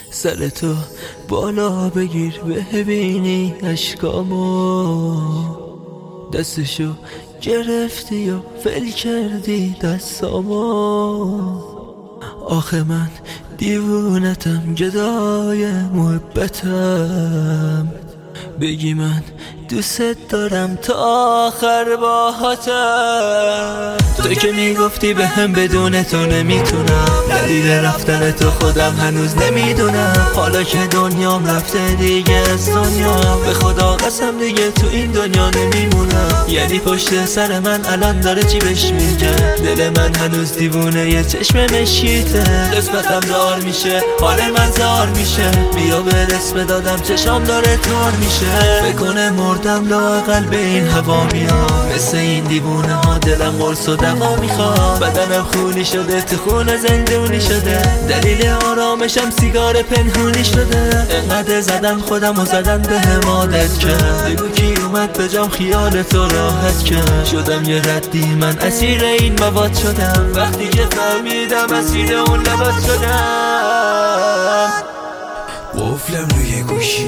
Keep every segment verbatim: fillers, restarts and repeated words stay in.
سر تو بالا بگیر ببینی اشکامو، دستشو گرفتی و فل کردی دستامو. آخه من دیوونتم گدای محبتم، بگی من دوست دارم تا آخر باهاتم. تو که میگفتی به هم بدون تو نمیتونم، دلیل رفتن تو خودم هنوز نمیدونم. حالا که دنیام رفته دیگه از دنیا، به خدا قسم دیگه تو این دنیا نمیمونم. یعنی پشت سر من الان داره چی بهش میگه، دل من هنوز دیوونه یه چشم مشکیته. قسمتم دار میشه، حال من زار میشه، بیا برس بدادم چشام داره تار میشه. بکنه مردم لااقل به این هوا میام، مثل این دیوونه ها دلم قرص و دوا میخواد. بدنم خونی شده تو خون زندونی شده، دلیل آرامشم سیگار پنهونی شده. انقدر زدم خودم و زدن به همادت کرد، بگو کی اومد به جام خیال تو راحت کرد. شدم یه ردی من اسیر این مواد شدم، وقتی که فهمیدم اسیر اون لبات شدم. قفلم روی گوشی،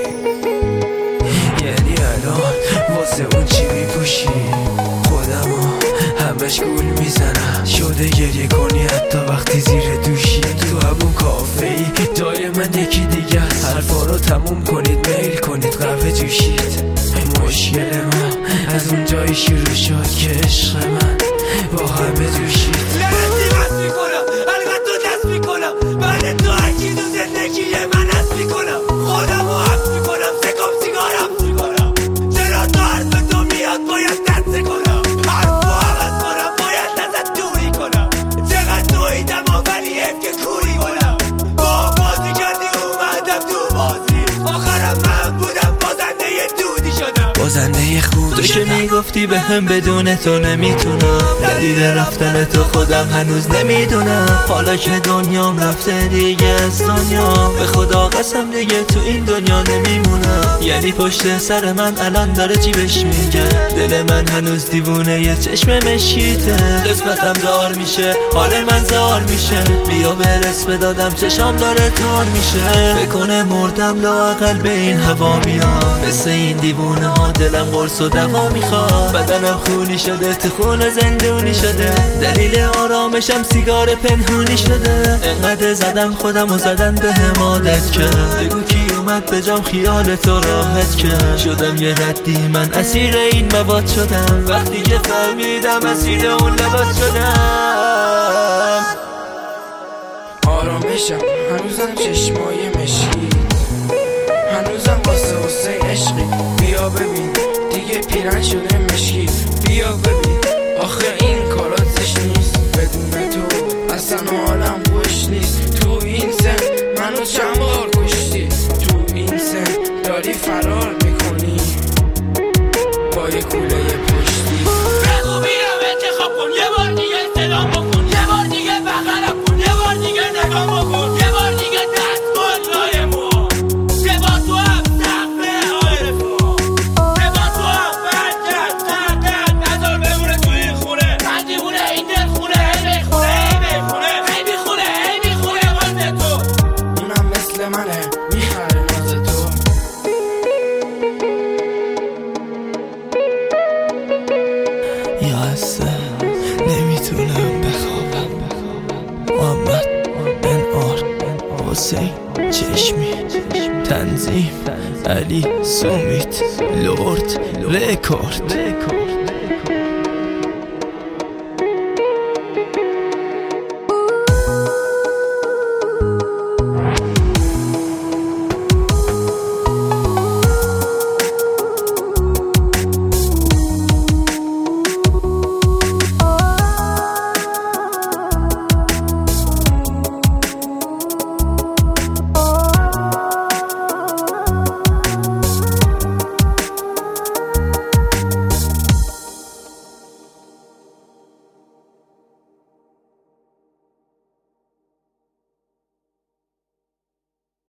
یعنی الان واسه اون چی میپوشی؟ خودمو همش گول میزنم، شده گریه کنی حتی وقتی زیر دوشی. تو همون کافه ای جای من یکی دیگه است، حرفا رو تموم کنید میل کنید قهوه جوشید. مشکل ما از اون جایی شروع شد که عشق من با همه جوشید. لعنتی بس میکنم الان تو دست میکنم، بعد تو هرکی تو زندگی من هست میکنم. خودم رو حفظ میکنم، سکم سیگار حفظ میکنم. چرا تو حرف تو میاد باید دست کنم، حرف رو عوض کنم باید ازت دوری کنم. چقدر دویدم و ولی حیف که کوری کنم. با بازی کردی اومدم تو بازی، آخرم من بودم بازنده دودی شدم، بازنده خوبی. تو که میگفتی به هم بدون تو نمیتونم، دلیل رفتن تو خودم هنوز نمیدونم. حالا که دنیام رفته دیگه از دنیا، به خدا قسم دیگه تو این دنیا نمیمونم. یعنی پشت سر من الان داره چی بهش میگه، دل من هنوز دیوونه یه چشم مشکیته. قسمتم دار میشه، حال من زار میشه، بیا برس بدادم چشام داره تار میشه. بکنه مردم لااقل به این هوا میام، مثل این دیوونه ها دلم قرص و دوا میخواد. بدنم خونی شده تو خون زندونی شده، دلیل آرامشم سیگار پنهونی شده. انقدر زدم خودم و زدن به همادت کرد، بگو کی اومد به جام خیال تو راحت کرد. شدم یه ردی من اسیر این مواد شدم، وقتی که فهمیدم اسیر اون لبات شدم. آرامشم هنوزم چشمای مشکی، هنوزم واسه واسه عشقی. بیا ببین دیگه پیرن شده مشکی، بیا ببین آخه این کارات زشت نیست. بدون تو اصلا حالم خوش نیست. تو این سن منو چند بار کشتی، تو این سن داری فرار میکنی با یه کوله پشتی. بگو بیرم انتخاب کن، یه بار دیگه سلام بکن، یه بار دیگه بغلم کن، یه بار دیگه نگام بکن، یه بار دیگه دست کن لای مو. که با تو هم سقفه آرزو، که با تو هم برگرد سردرد نظر بمونه تو این خونه. من دیوونه این دل خونه، هی بیخونه هی بیخونه هی بیخونه هی بیخونه واسه تو. اونم مثل منه میخره ناز تو. یا هسته نمیتونم بخوابم. محمد بن آر حسین چشمی، تنظیم علی سومیت، لورد رکورد.